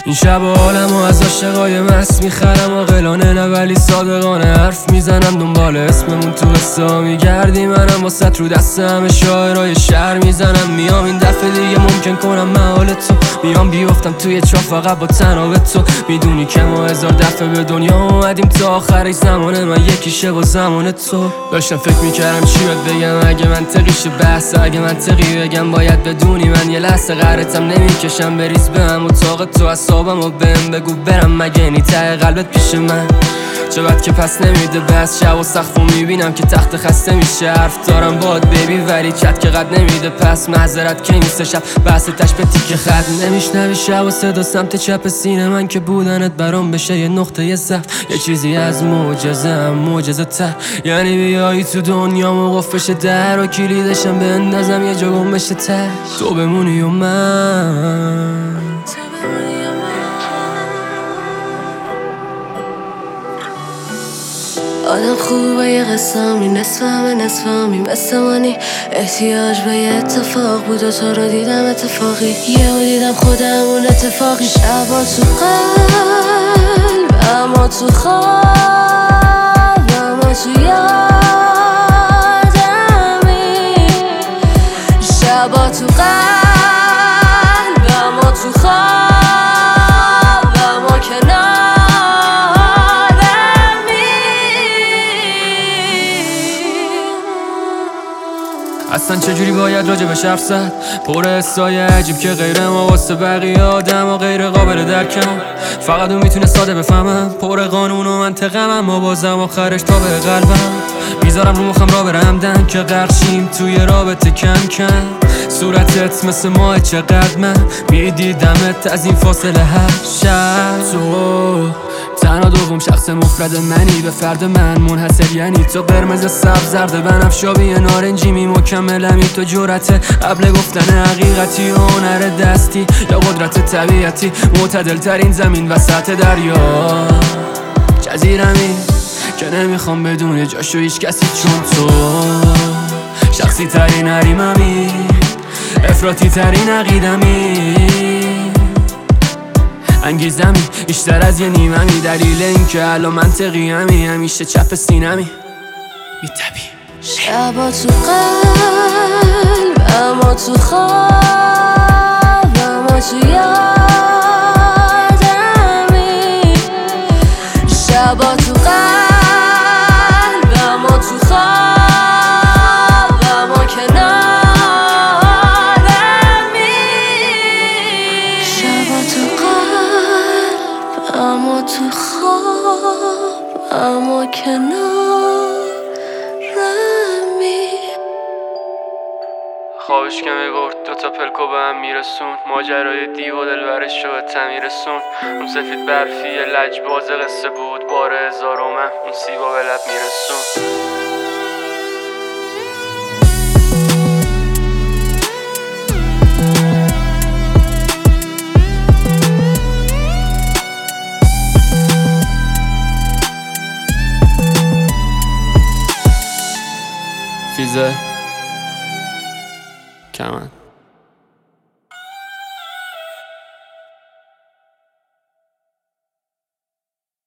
این شب حالمو از عاشقای مست میخرم عاقلانه نه ولی صادقانه حرف میزنم دنبال اسممون تو قصه ها میگردی منم واسط رو دست همه شاعرای شهر میزنم میام این دفعه دیگه ممکن کنم محال تو میام بیفتم توی چاه فقط با تناب تو میدونی که ما 1000 دفعه به دنیا اومدیم تا آخرش زمانه من یکیشه با زمان تو داشتم فکر میکردم چی بهت بگم اگه منطقیشه بحث اگه منطقی بگم باید بدونی من یه لحظه قهرتم نمیکشم بریز به هم اتاق تو اصابم و بهم بگو برم مگه نی ته قلبت پیش من چه بد که پس نمیده بس شب و سقفو میبینم که تخت خسته میشه حرف دارم باد بیبی ولی چت که قد نمیده پس معذرت که نیست شب بحث تش به تیک خط نمیشنوی شب و صدا سمت چپ سینه من که بودنت برام بشه یه نقطه ضعف یه چیزی از معجزه تر یعنی بیایی تو دنیامو قفش در و کلیدشم بندازم یه جا گم بشه ته تو بمونی و من آدم خوبه یه قسمی نصفمی مثل منی احتیاج به یه اتفاق بود و تو رو دیدم اتفاقی یهو دیدم خودمون اتفاقی شبا تو قلب اما تو خواب اما تو یادمی شبا تو قلب اما تو خواب اما کنار اصلا چجوری باید راجبش حرف زد پر حسای عجیب که غیر ما واسه بقیه آدم و غیر قابل درکم فقط اون میتونه ساده بفهمم پر قانون و منطقم اما بازم آخرش تا به قلبم میذارم رو مخم را برمدن که غرقشیم توی رابطه کم کم صورتت مثل ماه چقدر من میدیدمت از این فاصله هر شب تو تنها دوم شخص مفرد منی به فرد من منحصر یعنی تو قرمز سبز زرد بنفش آبی نارنجی مکملمی تو جرأت قبل گفتن حقیقتی و هنر دستی یا قدرت طبیعتی معتدل ترین زمین وسط دریا جزیرمی که نمیخوام بدونه جاشو هیچ کسی چون تو شخصی ترین حریممی افراطی ترین عقیدمی انگیزمی بیشتر از یه نیممی دلیل این که الان منطقی همیشه چپ سینمی میتبی شبا تو قلب اما تو خواب اما تو یادمی شبا تو قلب اما تو خواب اما کنارمی شبا تو قلب اما تو خواب اما کنارمی خوابش که میبرد دوتا پلکو به هم میرسون ماجرای دیو و دلبرش رو به تمی رسون اون سفید برفی لجباز قصه بود بار 1000 من اون سیبا به لب میرسون فیزه کمن